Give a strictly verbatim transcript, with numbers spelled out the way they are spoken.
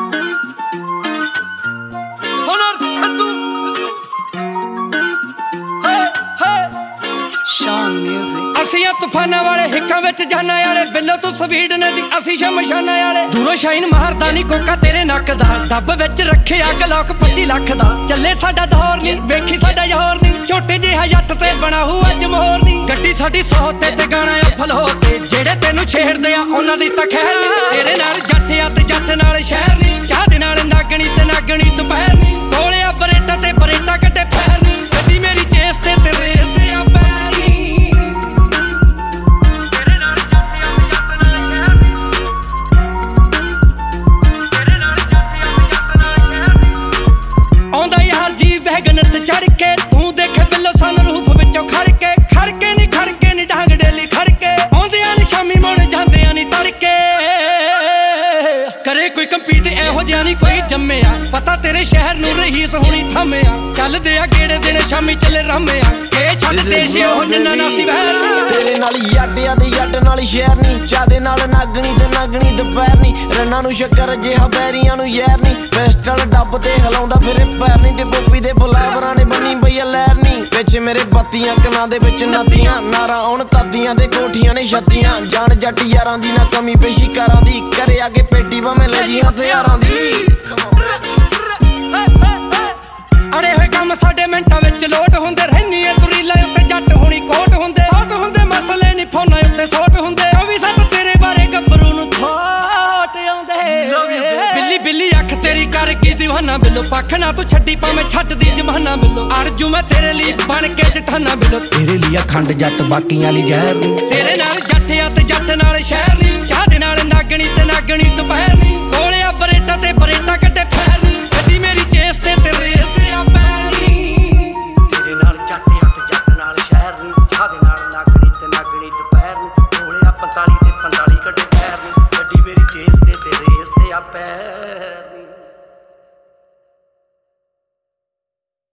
असियां तूफाना वाले हिक्कां विच जाना वाले बिल्लो तू स्पीड ने दी असी शमशाना वाले दूरों शाइन मारदा नी कोका तेरे नक दा डब विच रखे अग लॉक पच्ची लख दा चले साडा दौर नी वेखी साडा जोर नी छोटे जिहा जट ते बना हूं अज मोर नी गड्डी साडी सौ ते ते गाना अफल हो ते जेड़े तेनू छेड़दे आ उन्हां दी तां खैर नी तेरे नाल जट आ ते जट नाल शहर नी चाह दे नाल नागणी ते नागणी दुपहर नी कोले आ बरेटा ते बरेटा कटे पैर नी गड्डी मेरी चेस ते ते रेस ते आ पैर चढ़ के तू देखे बिल्लो सन रूप विचों खड़ के खड़ के नी खड़ के नी ढंग डेली खड़ के आउंदियां नी शामी मुड़ जांदियां नी तड़के करे कोई कंपीट एहो जिहा नी कोई जम्मिया पता तेरे शहर नूं रहीस होनी थम्मिया चलदे आ गेड़े दिन शामी चले रामिया के छड्ड देश ओह जिन्ना नासी बहर तेरे नाल याडिया ते याड नाल शहर नी चादे नाल नागणी ते नागणी दुपहर नी रन्ना नूं शक्कर जिहा बैरियां नूं यैर नी पिस्टल डब ते हिलाउंदा फिरे पैर नी ते बोपी दे बुलावरां ने बनी पई लहर नी विच मेरे बत्तियां कनां दे विच नदियां नारां आउण तादियां ते कोठियां ने छत्तियां जान जट यारां दी ना कमी पेशी करां दी करे आगे पेटी भावें ले जी हथियारां दी अड़े होए कम साडे मिंटां विच लोट हुंदे रहनी ए तुरी लै उत्ते जट होनी कोट हुंदे सोट हुंदे मसले नी फोनां उत्ते सोट हुंदे ओ वी सत तेरे बारे गब्बरू नूं थोट आउंदे बिल्ली बिल्ली अख तेरी कर की दीवाना बिल्लो पख ना तू छड्डी भावें छट दी जमाना बिल्लो अरजू मैं तेरे लिए बन के जठाना बिल्लो तेरे लिए खंड जट बाकियां ली जहर नी तेरे नाल जट आ ते जट नाल शहर नी चाह दे नाल नागणी ते नागणी दुपहर नी कोले आ बरेटा ते बरेटा कटे पैर नी गड्डी मेरी चेस ते ते रेस ते आ पैर नी तेरे नाल जट आ ते जट नाल शहर नी चाह दे नाल नागणी ते नागणी दुपहर नी कोले आ पैंताली ते पैंताली कटे पैर नी गड्डी मेरी चेस ते ते रेस ते आ पैर नी।